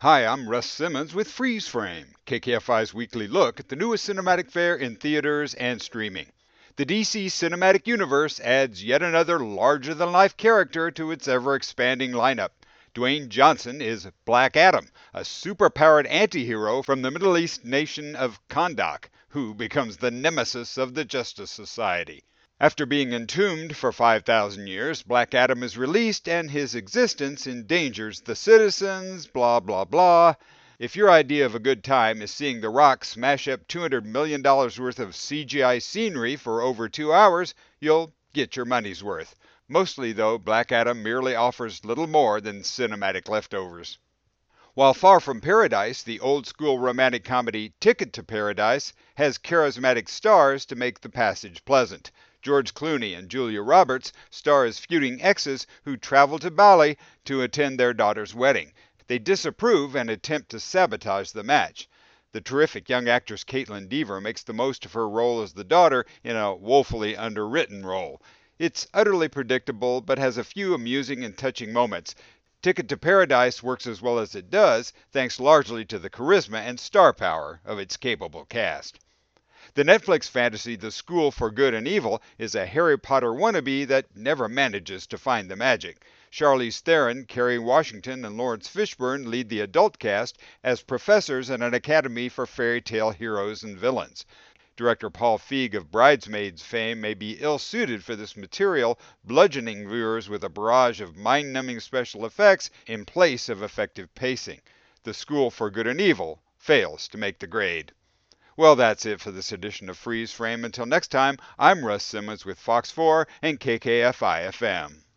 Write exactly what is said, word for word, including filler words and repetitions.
Hi, I'm Russ Simmons with Freeze Frame, K K F I's weekly look at the newest cinematic fare in theaters and streaming. The D C Cinematic Universe adds yet another larger-than-life character to its ever-expanding lineup. Dwayne Johnson is Black Adam, a super-powered anti-hero from the Middle East nation of Kahndaq, who becomes the nemesis of the Justice Society. After being entombed for five thousand years, Black Adam is released and his existence endangers the citizens, blah blah blah. If your idea of a good time is seeing The Rock smash up two hundred million dollars worth of C G I scenery for over two hours, you'll get your money's worth. Mostly, though, Black Adam merely offers little more than cinematic leftovers. While Far From Paradise, the old-school romantic comedy Ticket to Paradise, has charismatic stars to make the passage pleasant. George Clooney and Julia Roberts star as feuding exes who travel to Bali to attend their daughter's wedding. They disapprove and attempt to sabotage the match. The terrific young actress Caitlin Dever makes the most of her role as the daughter in a woefully underwritten role. It's utterly predictable, but has a few amusing and touching moments. Ticket to Paradise works as well as it does, thanks largely to the charisma and star power of its capable cast. The Netflix fantasy The School for Good and Evil is a Harry Potter wannabe that never manages to find the magic. Charlize Theron, Kerry Washington, and Lawrence Fishburne lead the adult cast as professors at an academy for fairy tale heroes and villains. Director Paul Feig of Bridesmaids fame may be ill-suited for this material, bludgeoning viewers with a barrage of mind-numbing special effects in place of effective pacing. The School for Good and Evil fails to make the grade. Well, that's it for this edition of Freeze Frame. Until next time, I'm Russ Simmons with Fox four and K K F I F M.